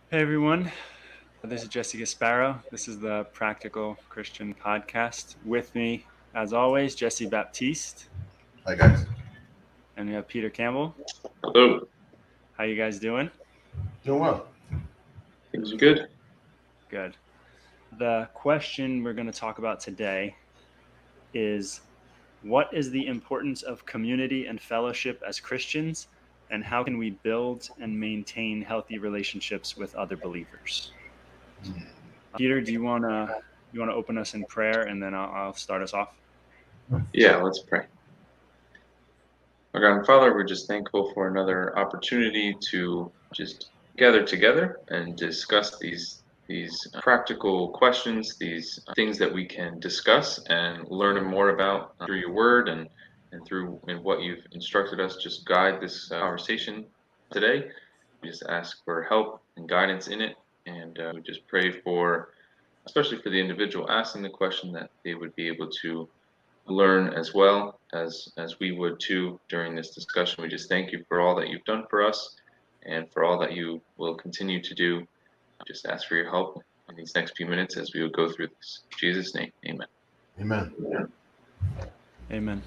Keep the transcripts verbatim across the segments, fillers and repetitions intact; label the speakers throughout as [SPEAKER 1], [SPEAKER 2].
[SPEAKER 1] Hey everyone, this is Jesse Gasparo. This is the Practical Christian Podcast. With me, as always, Jesse Baptiste,
[SPEAKER 2] Hi guys.
[SPEAKER 1] and we have Peter Campbell.
[SPEAKER 3] Hello,
[SPEAKER 1] How you guys doing?
[SPEAKER 2] Doing well.
[SPEAKER 3] things are good.
[SPEAKER 1] Good. The question we're going to talk about today is what is the importance of community and fellowship as Christians, and how can we build and maintain healthy relationships with other believers? Peter, do you want to you want to open us in prayer, and then I'll, I'll start us off?
[SPEAKER 3] Yeah, let's pray. Our God and Father, we're just thankful for another opportunity to just gather together and discuss these these practical questions, these things that we can discuss and learn more about through your word and and through in what you've instructed us. Just guide this uh, conversation today. We just ask for help and guidance in it, and uh, we just pray for, especially for the individual asking the question, that they would be able to learn as well as as we would too during this discussion. We just thank you for all that you've done for us and for all that you will continue to do. I just ask for your help in these next few minutes as we would go through this. In Jesus' name, amen.
[SPEAKER 2] Amen.
[SPEAKER 1] Amen.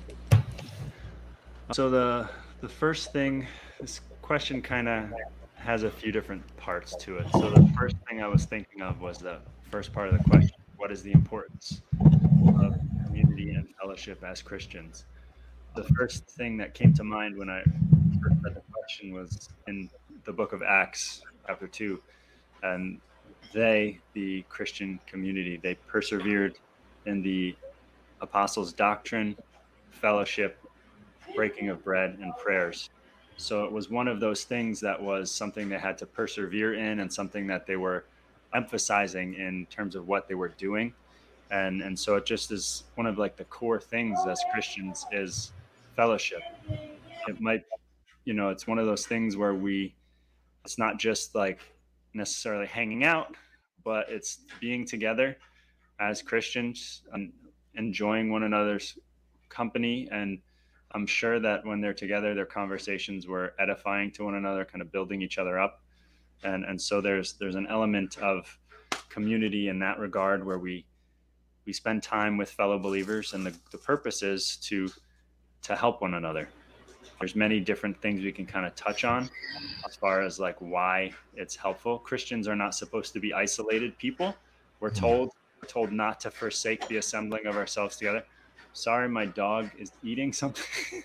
[SPEAKER 1] So the the first thing, this question kind of has a few different parts to it. So the first thing I was thinking of was the first part of the question: what is the importance of community and fellowship as Christians? The first thing that came to mind when I first read the question was in the book of Acts, chapter two, and they, the Christian community, they persevered in the apostles' doctrine, fellowship, breaking of bread, and prayers. So it was one of those things that was something they had to persevere in and something that they were emphasizing in terms of what they were doing. And and so it just is one of like the core things as Christians is fellowship. It might, you know, it's one of those things where we, it's not just like necessarily hanging out, but it's being together as Christians and enjoying one another's company. And I'm sure that when they're together, their conversations were edifying to one another, kind of building each other up. And and so there's there's an element of community in that regard where we we spend time with fellow believers, and the, the purpose is to to help one another. There's many different things we can kind of touch on as far as like why it's helpful. Christians are not supposed to be isolated people. We're told we're told not to forsake the assembling of ourselves together. Sorry, my dog is eating something.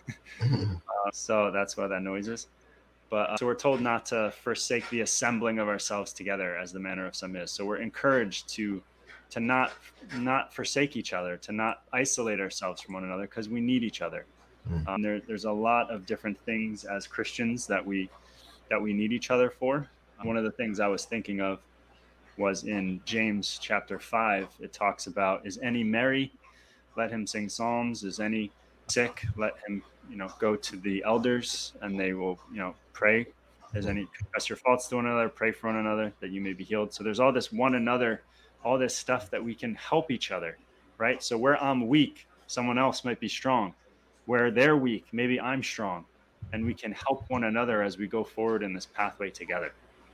[SPEAKER 1] uh, so that's why that noise is. But uh, so we're told not to forsake the assembling of ourselves together, as the manner of some is. So we're encouraged to to not not forsake each other, to not isolate ourselves from one another, because we need each other. Um, there, there's a lot of different things as Christians that we that we need each other for. One of the things I was thinking of was in James chapter five. It talks about, is any merry? Let him sing psalms. Is any sick? Let him, you know, go to the elders, and they will, you know, pray. Is any confess your faults to one another, pray for one another that you may be healed. So there's all this one another, all this stuff that we can help each other, right? So where I'm weak, someone else might be strong. Where they're weak, maybe I'm strong, and we can help one another as we go forward in this pathway together.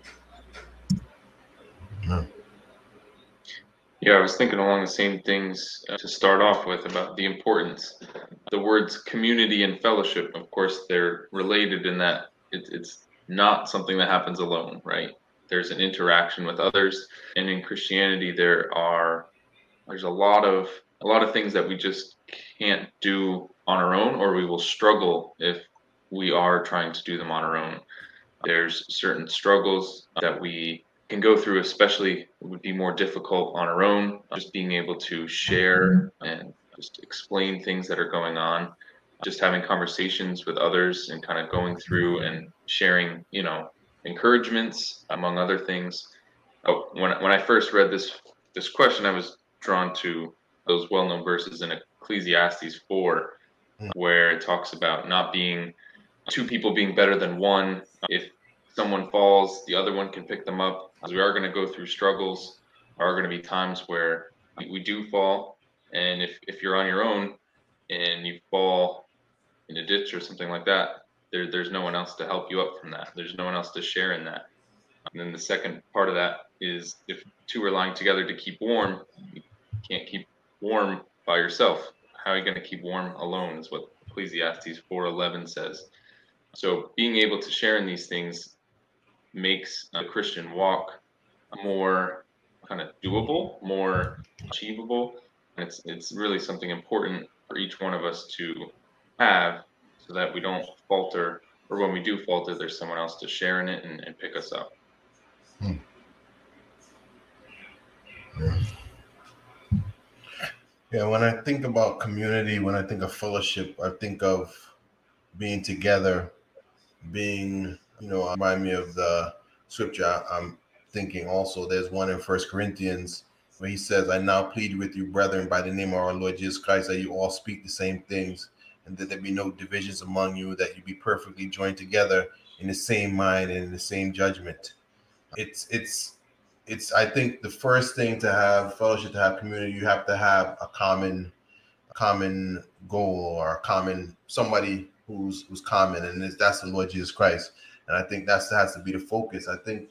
[SPEAKER 2] Yeah.
[SPEAKER 3] Yeah, I was thinking along the same things uh, to start off with about the importance. The words community and fellowship, of course, they're related in that it, it's not something that happens alone, right? There's an interaction with others, and in Christianity, there are there's a lot of a lot of things that we just can't do on our own, or we will struggle if we are trying to do them on our own. There's certain struggles that we can go through, especially it would be more difficult on our own, just being able to share and just explain things that are going on, just having conversations with others and kind of going through and sharing, you know, encouragements among other things. Oh, when when I first read this this question, I was drawn to those well-known verses in Ecclesiastes four, where it talks about not being two people being better than one. If someone falls, the other one can pick them up. As we are going to go through struggles, there are going to be times where we, we do fall, and if if you're on your own and you fall in a ditch or something like that, there there's no one else to help you up from that. There's no one else to share in that. And then the second part of that is if two are lying together to keep warm, you can't keep warm by yourself. How are you going to keep warm alone is what Ecclesiastes four eleven says. So being able to share in these things makes a Christian walk more kind of doable, more achievable. And it's it's really something important for each one of us to have so that we don't falter, or when we do falter, there's someone else to share in it and, and pick us up.
[SPEAKER 2] Hmm. Yeah. Yeah, when I think about community, when I think of fellowship, I think of being together, being, you know, remind me of the scripture I'm thinking also. There's one in First Corinthians where he says, I now plead with you, brethren, by the name of our Lord Jesus Christ, that you all speak the same things, and that there be no divisions among you, that you be perfectly joined together in the same mind and in the same judgment. It's, it's, it's, I think the first thing to have fellowship, to have community, you have to have a common, a common goal or a common, somebody who's, who's common. And that's the Lord Jesus Christ. And I think that's, that has to be the focus. I think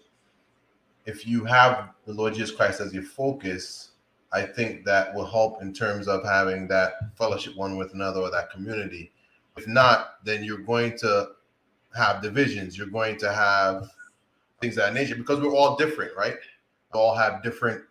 [SPEAKER 2] if you have the Lord Jesus Christ as your focus, I think that will help in terms of having that fellowship one with another, or that community. If not, then you're going to have divisions. You're going to have things of that nature, because we're all different, right? We all have different,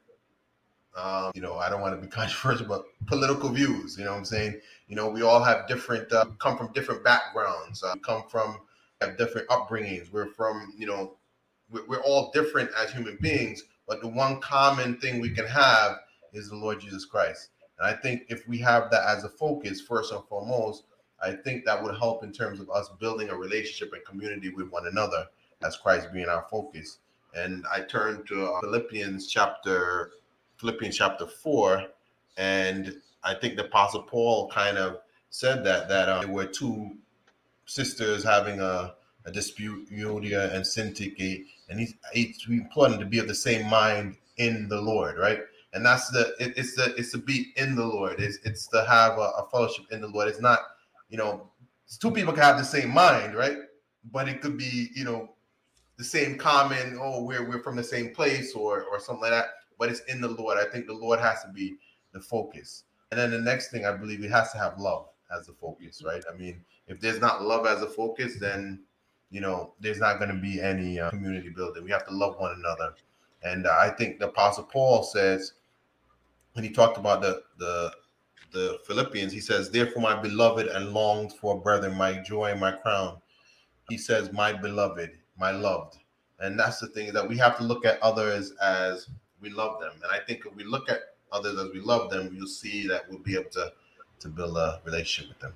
[SPEAKER 2] um, you know, I don't want to be controversial, but political views, you know what I'm saying? You know, we all have different, uh, come from different backgrounds, uh, come from, have different upbringings. We're from, you know, we're, we're all different as human beings, but the one common thing we can have is the Lord Jesus Christ. And I think if we have that as a focus, first and foremost, I think that would help in terms of us building a relationship and community with one another, as Christ being our focus. And I turn to uh, Philippians chapter Philippians chapter four, and I think the Apostle Paul kind of said that that uh, there were two sisters having a, a dispute, Euodia and Syntyche, and he's he implored them to be of the same mind in the Lord, right? And that's the it, it's the it's to be in the Lord. It's it's to have a, a fellowship in the Lord. It's not, you know, two people can have the same mind, right? But it could be, you know, the same common, oh, we're we're from the same place, or or something like that. But it's in the Lord. I think the Lord has to be the focus. And then the next thing, I believe it has to have love as the focus, right? I mean, if there's not love as a focus, then, you know, there's not going to be any uh, community building. We have to love one another. And uh, I think the Apostle Paul says, when he talked about the the the Philippians, he says, therefore, my beloved and longed for brethren, my joy and my crown. He says, my beloved, my loved. And that's the thing, that we have to look at others as we love them. And I think if we look at others as we love them, you'll see that we'll be able to, to build a relationship with them.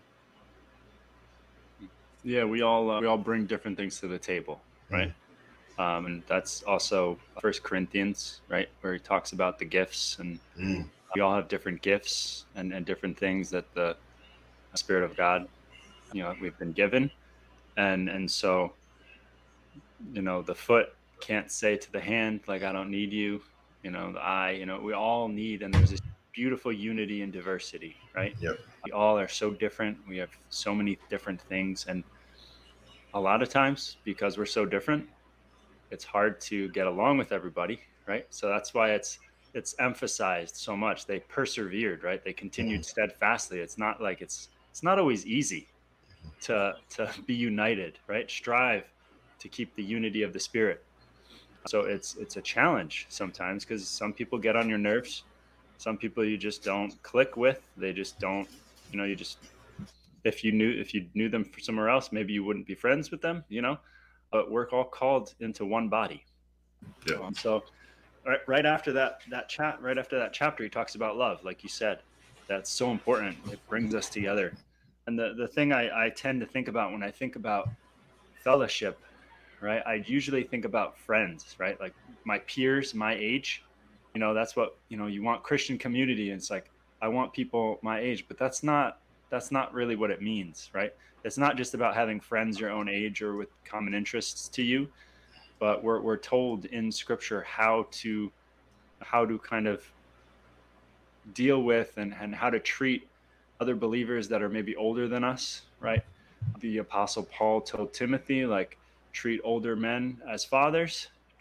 [SPEAKER 1] Yeah, we all uh, we all bring different things to the table, right? Mm. Um, and that's also First Corinthians, right, where he talks about the gifts, and mm. we all have different gifts and, and different things that the Spirit of God, you know, we've been given, and and so, you know, the foot can't say to the hand, like, I don't need you. You know, the eye, you know, we all need, and there's this beautiful unity and diversity, right?
[SPEAKER 2] Yep.
[SPEAKER 1] We all are so different. We have so many different things. And a lot of times, because we're so different, it's hard to get along with everybody, right? So that's why it's it's emphasized so much. They persevered, right? They continued mm-hmm. steadfastly. It's not like it's it's not always easy to to be united, right? Strive to keep the unity of the Spirit. So it's it's a challenge sometimes, because some people get on your nerves. Some people you just don't click with. They just don't, you know, you just, if you knew if you knew them from somewhere else, maybe you wouldn't be friends with them, you know. But we're all called into one body. Yeah. Um, so right, right after that that chat, right after that chapter, he talks about love, like you said. That's so important. It brings us together. And the the thing I, I tend to think about when I think about fellowship, right, I usually think about friends, right? Like my peers, my age, you know, that's what, you know, you want Christian community. And it's like, I want people my age, but that's not, that's not really what it means, right? It's not just about having friends your own age or with common interests to you, but we're, we're told in scripture how to, how to kind of deal with and, and how to treat other believers that are maybe older than us, right? The Apostle Paul told Timothy, like, treat older men as fathers,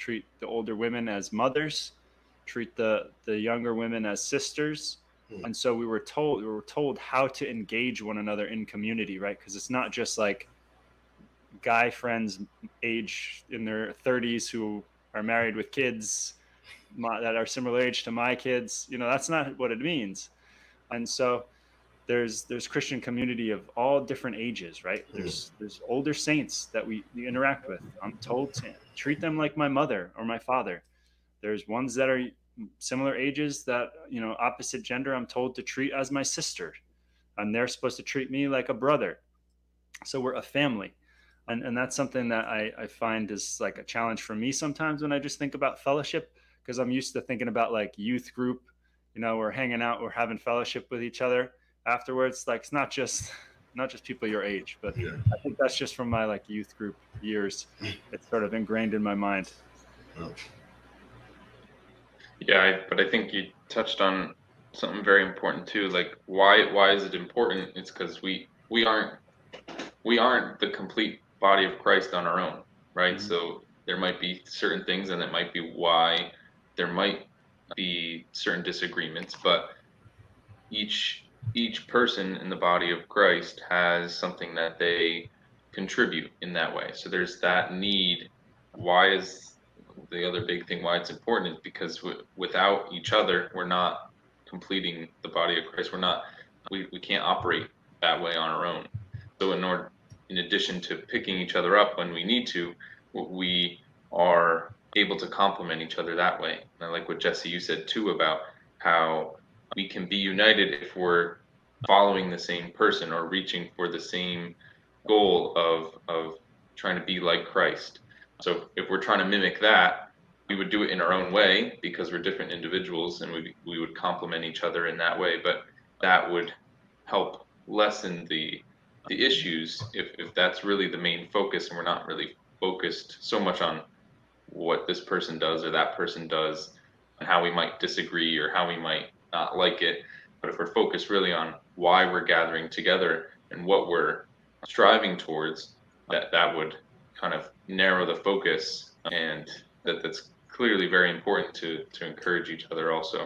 [SPEAKER 1] treat the older women as mothers, treat the, the younger women as sisters. Mm. And so we were told, we were told how to engage one another in community, right? Because it's not just like guy friends age in their thirties who are married with kids my, that are similar age to my kids. You know, that's not what it means. And so there's there's Christian community of all different ages, right? There's there's older saints that we, we interact with. I'm told to treat them like my mother or my father. There's ones that are similar ages that, you know, opposite gender, I'm told to treat as my sister, and they're supposed to treat me like a brother. So we're a family. And and that's something that I, I find is like a challenge for me sometimes when I just think about fellowship, because I'm used to thinking about like youth group, you know, we're hanging out, we're having fellowship with each other afterwards. Like, it's not just not just people your age, but yeah. I think that's just from my like youth group years. It's sort of ingrained in my mind.
[SPEAKER 3] Yeah, I, but I think you touched on something very important too. Like, why why is it important? It's because we we aren't we aren't the complete body of Christ on our own, right? Mm-hmm. So there might be certain things, and that might be why there might be certain disagreements, but each each person in the body of Christ has something that they contribute in that way. So there's that need. Why is the other big thing why it's important is because w- without each other, we're not completing the body of Christ. We're not, we, we can't operate that way on our own. So in order, in addition to picking each other up when we need to, we are able to complement each other that way. And I like what Jesse, you said too, about how we can be united if we're following the same person or reaching for the same goal of, of trying to be like Christ. So if we're trying to mimic that, we would do it in our own way because we're different individuals, and we we would complement each other in that way. But that would help lessen the the issues if, if that's really the main focus, and we're not really focused so much on what this person does or that person does and how we might disagree or how we might not like it. But if we're focused really on why we're gathering together and what we're striving towards, that that would kind of narrow the focus, and that that's clearly very important to to encourage each other also.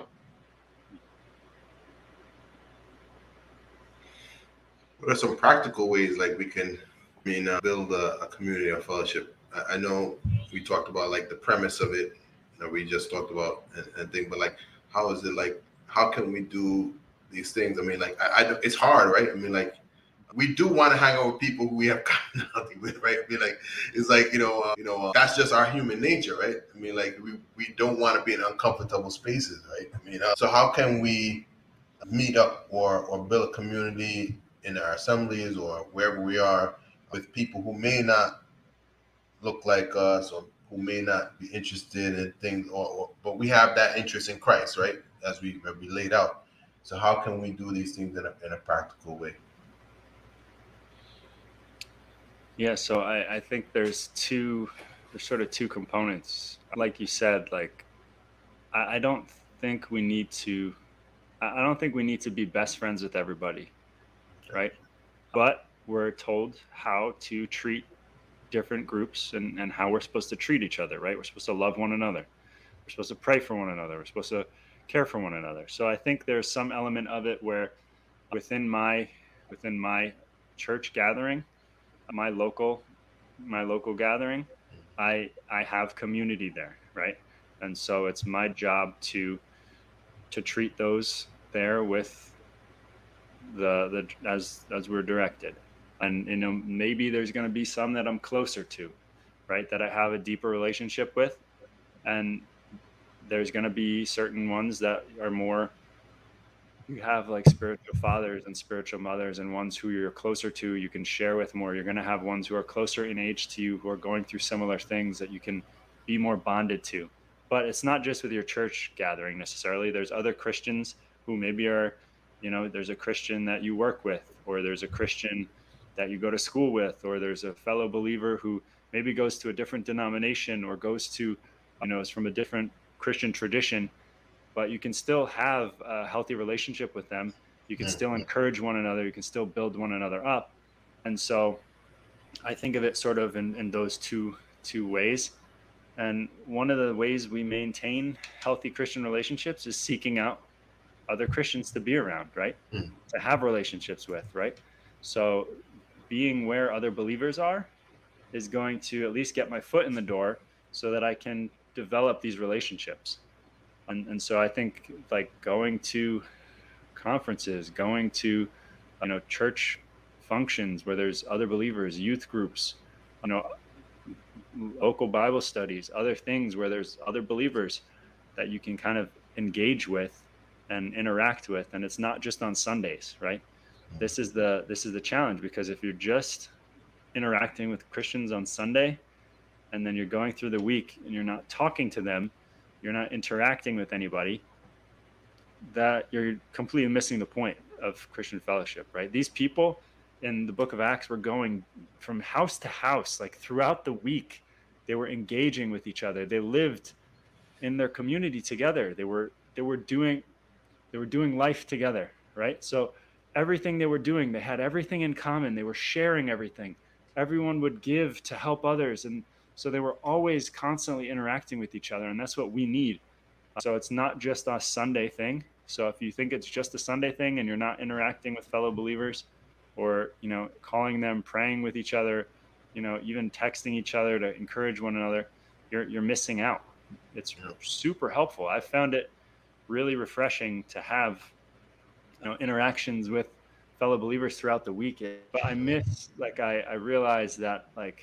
[SPEAKER 2] What are some practical ways like we can, I mean, uh, build a, a community of fellowship? I, I know we talked about like the premise of it, you know, we just talked about and, and thing, but like, how is it like, how can we do these things? I mean, like, I, I it's hard, right? I mean, like, we do want to hang out with people who we have commonality with, right? I mean, like, it's like, you know, uh, you know, uh, that's just our human nature, right? I mean, like, we, we don't want to be in uncomfortable spaces, right? I mean, uh, so how can we meet up or, or build a community in our assemblies or wherever we are with people who may not look like us or who may not be interested in things, or, or but we have that interest in Christ, right? As we, as we laid out. So how can we do these things in a, in a practical way?
[SPEAKER 1] Yeah, so I, I think there's two, there's sort of two components. Like you said, like, I, I don't think we need to, I don't think we need to be best friends with everybody, right? But we're told how to treat different groups and, and how we're supposed to treat each other, right? We're supposed to love one another. We're supposed to pray for one another. We're supposed to care for one another. So I think there's some element of it where within my, within my church gathering, my local my local gathering, I I have community there, right? And so it's my job to to treat those there with the the as as we're directed. And you know, maybe there's going to be some that I'm closer to, right, that I have a deeper relationship with, and there's going to be certain ones that are more, you have like spiritual fathers and spiritual mothers, and ones who you're closer to, you can share with more. You're going to have ones who are closer in age to you, who are going through similar things that you can be more bonded to. But it's not just with your church gathering necessarily. There's other Christians who maybe are, you know, there's a Christian that you work with, or there's a Christian that you go to school with, or there's a fellow believer who maybe goes to a different denomination or goes to, you know, is from a different Christian tradition. But you can still have a healthy relationship with them. You can still encourage one another. You can still build one another up. And so I think of it sort of in, in those two two ways. And one of the ways we maintain healthy Christian relationships is seeking out other Christians to be around, right?
[SPEAKER 2] Mm.
[SPEAKER 1] To have relationships with, right? So being where other believers are is going to at least get my foot in the door so that I can develop these relationships. And, and so I think like going to conferences, going to, you know, church functions where there's other believers, youth groups, you know, local Bible studies, other things where there's other believers that you can kind of engage with and interact with. And it's not just on Sundays, right? This is the, this is the challenge, because if you're just interacting with Christians on Sunday, and then you're going through the week and you're not talking to them, you're not interacting with anybody, that you're completely missing the point of Christian fellowship, right? These people in the book of Acts were going from house to house, like throughout the week. They were engaging with each other. They lived in their community together. They were, they were doing, they were doing life together, right? So everything they were doing, they had everything in common. They were sharing everything. Everyone would give to help others. And so they were always constantly interacting with each other. And that's what we need. So it's not just a Sunday thing. So if you think it's just a Sunday thing and you're not interacting with fellow believers, or, you know, calling them, praying with each other, you know, even texting each other to encourage one another, you're, you're missing out. It's super helpful. I found it really refreshing to have, you know, interactions with fellow believers throughout the week. But I miss, like, I, I realize that, like,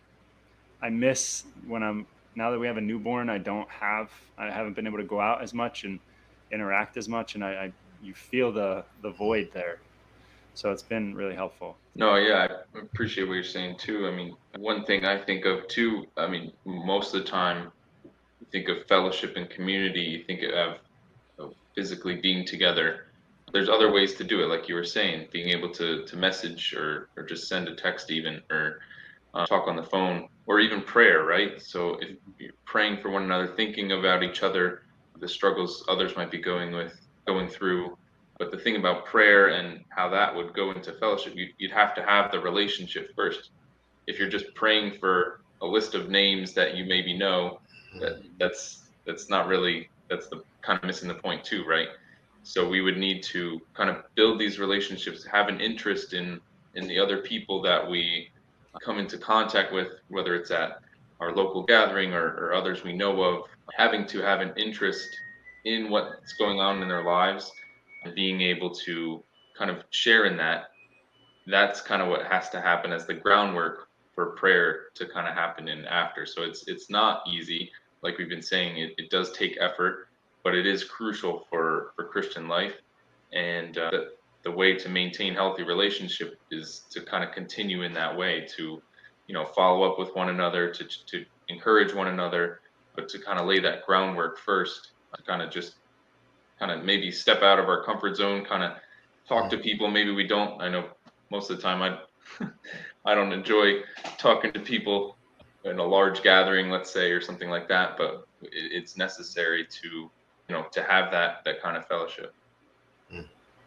[SPEAKER 1] I miss when I'm, now that we have a newborn, I don't have, I haven't been able to go out as much and interact as much. And I, I you feel the, the void there. So it's been really helpful.
[SPEAKER 3] No, yeah, I appreciate what you're saying too. I mean, one thing I think of too, I mean, most of the time you think of fellowship and community, you think of, of physically being together. There's other ways to do it, like you were saying, being able to, to message or, or just send a text even, or uh, talk on the phone, or even prayer, right? So if you're praying for one another, thinking about each other, the struggles others might be going with, going through. But the thing about prayer and how that would go into fellowship, you'd, you'd have to have the relationship first. If you're just praying for a list of names that you maybe know, that that's that's not really, that's the kind of missing the point too, right? So we would need to kind of build these relationships, have an interest in in the other people that we come into contact with, whether it's at our local gathering or, or others we know of, having to have an interest in what's going on in their lives and being able to kind of share in that. That's kind of what has to happen as the groundwork for prayer to kind of happen in after. So it's it's not easy. Like we've been saying, it, it does take effort, but it is crucial for, for Christian life. And uh, the, the way to maintain healthy relationship is to kind of continue in that way, to, you know, follow up with one another, to, to encourage one another, but to kind of lay that groundwork first, to kind of just kind of maybe step out of our comfort zone, kind of talk to people. Maybe we don't, I know most of the time I, I don't enjoy talking to people in a large gathering, let's say, or something like that, but it, it's necessary to, you know, to have that, that kind of fellowship.
[SPEAKER 2] Mm.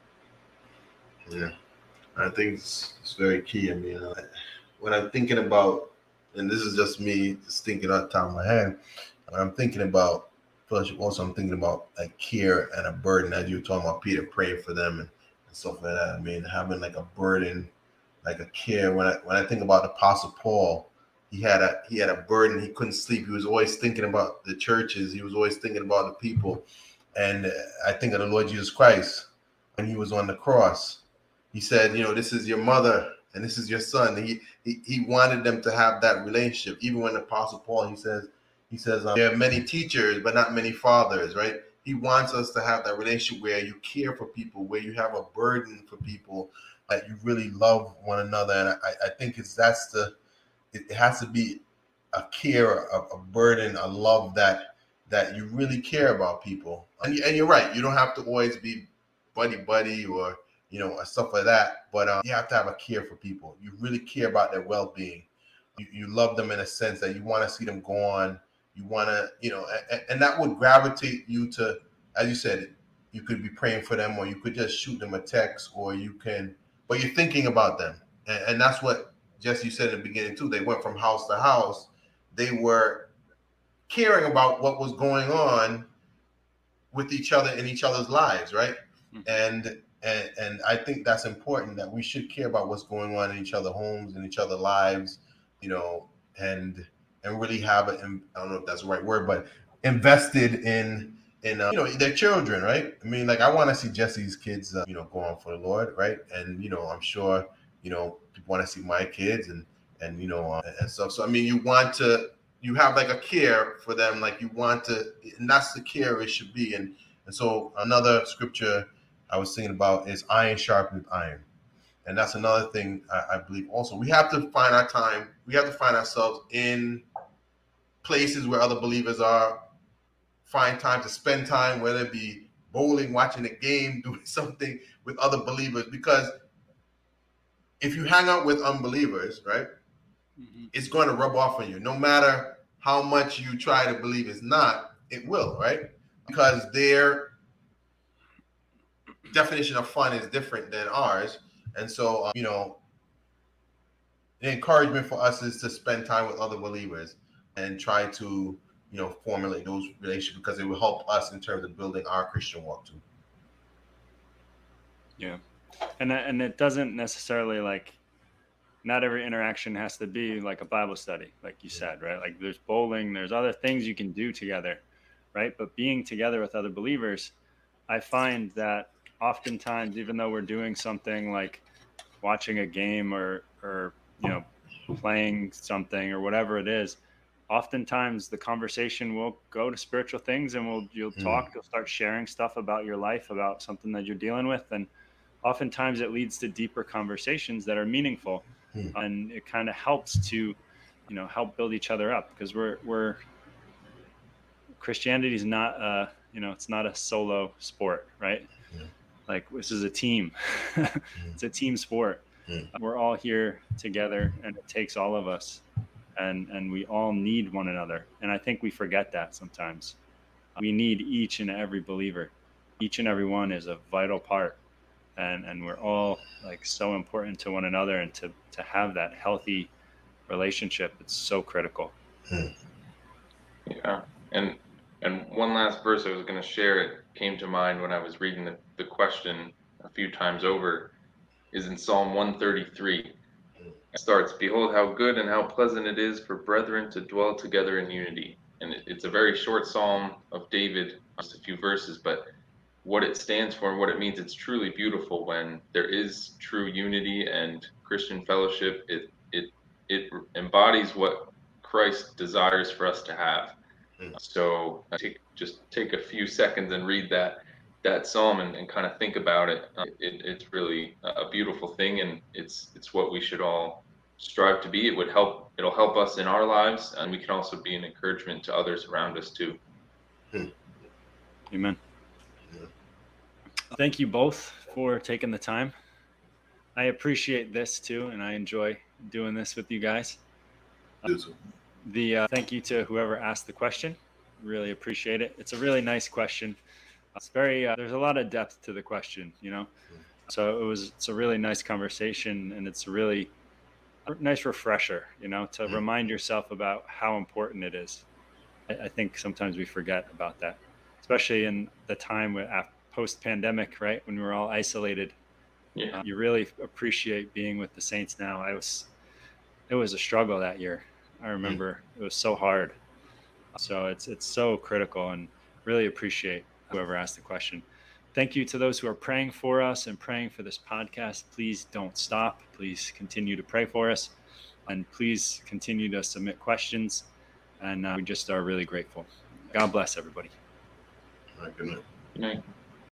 [SPEAKER 2] Yeah, I think it's, it's very key. I mean, uh, when I'm thinking about, and this is just me just thinking out the top of my head, when I'm thinking about fellowship, also I'm thinking about like care and a burden, as you were talking about Peter praying for them and, and stuff like that. I mean, having like a burden, like a care. When I when I think about the Apostle Paul, he had a he had a burden. He couldn't sleep. He was always thinking about the churches. He was always thinking about the people. And I think of the Lord Jesus Christ when he was on the cross. He said, you know, this is your mother and this is your son. He he, he wanted them to have that relationship. Even when the Apostle Paul, he says, he says, um, there are many teachers, but not many fathers, right? He wants us to have that relationship where you care for people, where you have a burden for people, that you really love one another. And I, I think it's that's the, it has to be a care, a, a burden, a love that that you really care about people. And, and you're right, you don't have to always be buddy buddy or, you know, stuff like that. But um, you have to have a care for people. You really care about their well-being. You, you love them in a sense that you want to see them go on. You want to, you know, and, and that would gravitate you to, as you said, you could be praying for them, or you could just shoot them a text, or you can, but you're thinking about them. And, and that's what Jesse said in the beginning too. They went from house to house. They were caring about what was going on with each other in each other's lives, right? Mm-hmm. And and and I think that's important, that we should care about what's going on in each other's homes, in each other's lives, you know, and and really have it. I don't know if that's the right word, but invested in in uh, you know, their children, right? I mean, like I want to see Jesse's kids, uh, you know, go on for the Lord, right? And you know, I'm sure you know people want to see my kids and and you know uh, and stuff. So I mean, you want to. You have like a care for them, like you want to, and that's the care it should be. And and so another scripture I was thinking about is iron sharpens iron. And that's another thing I, I believe also. We have to find our time. We have to find ourselves in places where other believers are. Find time to spend time, whether it be bowling, watching a game, doing something with other believers. Because if you hang out with unbelievers, right, mm-hmm. it's going to rub off on you. No matter how much you try to believe it's not, it will, right? Because their definition of fun is different than ours. And so, um, you know, the encouragement for us is to spend time with other believers and try to, you know, formulate those relationships, because it will help us in terms of building our Christian walk too.
[SPEAKER 1] Yeah. And that, and it doesn't necessarily, like, not every interaction has to be like a Bible study, like you said, right? Like there's bowling, there's other things you can do together, right? But being together with other believers, I find that oftentimes, even though we're doing something like watching a game or, or, you know, playing something or whatever it is, oftentimes the conversation will go to spiritual things, and we'll, you'll talk, you'll start sharing stuff about your life, about something that you're dealing with. And oftentimes it leads to deeper conversations that are meaningful. And it kind of helps to, you know, help build each other up, because we're, we're, Christianity is not, uh, you know, it's not a solo sport, right? Yeah. Like this is a team. It's a team sport. Yeah. We're all here together, and it takes all of us, and, and we all need one another. And I think we forget that sometimes. We need each and every believer. Each and every one is a vital part. And and we're all like so important to one another, and to, to have that healthy relationship, it's so critical.
[SPEAKER 3] Yeah. And and one last verse I was going to share, it came to mind when I was reading the, the question a few times over, is in Psalm one thirty-three. It starts, "Behold how good and how pleasant it is for brethren to dwell together in unity." And it, it's a very short psalm of David, just a few verses, but what it stands for and what it means, it's truly beautiful when there is true unity and Christian fellowship. It it it embodies what Christ desires for us to have. Mm. So take, just take a few seconds and read that that psalm and, and kind of think about it. Uh, it. It's really a beautiful thing, and it's it's what we should all strive to be. It would help. It'll help us in our lives, and we can also be an encouragement to others around us too.
[SPEAKER 1] Mm. Amen. Thank you both for taking the time. I appreciate this too, and I enjoy doing this with you guys. Uh, the uh, thank you to whoever asked the question. Really appreciate it. It's a really nice question. It's very uh, there's a lot of depth to the question, you know. So it was it's a really nice conversation, and it's a really nice refresher, you know, to remind yourself about how important it is. I, I think sometimes we forget about that, especially in the time with after. Post-pandemic, right, when we were all isolated. Yeah, uh, you really appreciate being with the saints now. I was, it was a struggle that year. I remember it was so hard. So it's it's so critical, and really appreciate whoever asked the question. Thank you to those who are praying for us and praying for this podcast. Please don't stop. Please continue to pray for us, and please continue to submit questions. And uh, we just are really grateful. God bless everybody.
[SPEAKER 2] All right, good night.
[SPEAKER 3] Good night.